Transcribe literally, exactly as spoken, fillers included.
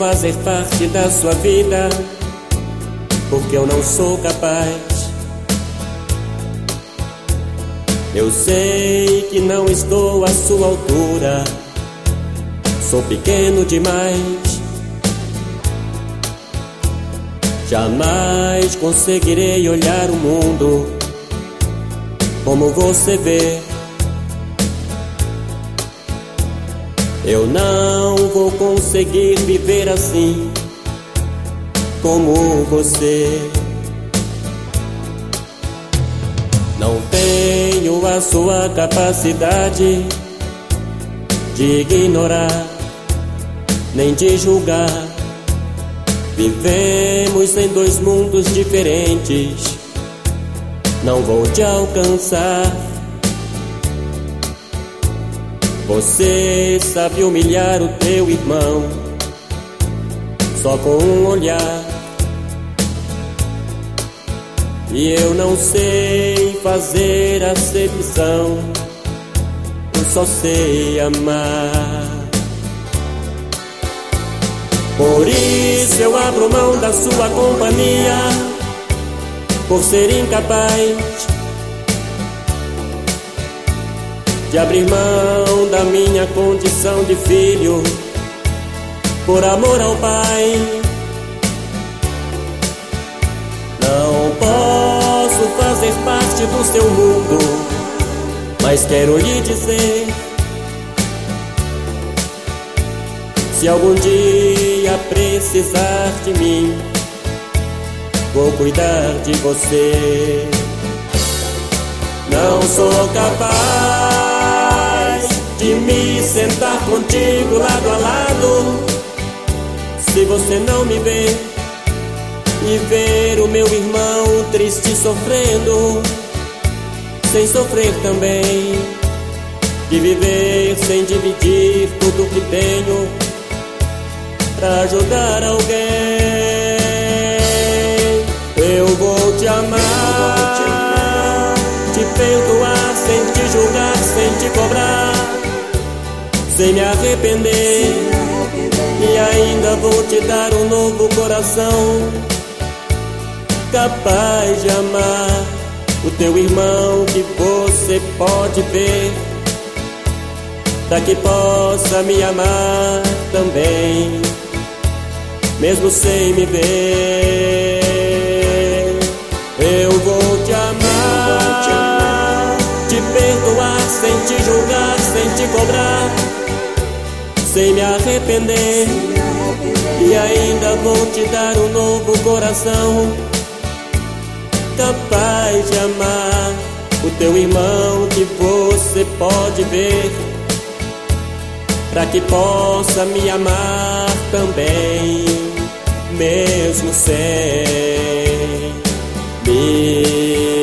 fazer parte da sua vida, porque eu não sou capaz. Eu sei que não estou à sua altura, sou pequeno demais. Jamais conseguirei olhar o mundo como você vê. Eu não vou conseguir viver assim como você. Não tenho a sua capacidade de ignorar, nem de julgar. Vivemos em dois mundos diferentes, não vou te alcançar. Você sabe humilhar o teu irmão só com um olhar, e eu não sei fazer acepção, eu só sei amar. Por isso eu abro mão da sua companhia, por ser incapaz de abrir mão da minha condição de filho, por amor ao Pai. Não posso fazer parte do seu mundo, mas quero lhe dizer: se algum dia precisar de mim, vou cuidar de você. Não sou capaz de me sentar contigo lado a lado, se você não me vê, e ver o meu irmão triste sofrendo, sem sofrer também, de viver sem dividir tudo que tenho pra ajudar alguém. Eu vou te amar, te perdoar sem te julgar, sem te cobrar, sem me arrepender, e ainda vou te dar um novo coração, capaz de amar o teu irmão que você pode ver, pra que possa me amar também, mesmo sem me ver. Eu vou te amar, te perdoar sem te julgar, sem te cobrar, sem me arrepender, e ainda vou te dar um novo coração, capaz de amar o teu irmão que você pode ver, pra que possa me amar também, mesmo sem me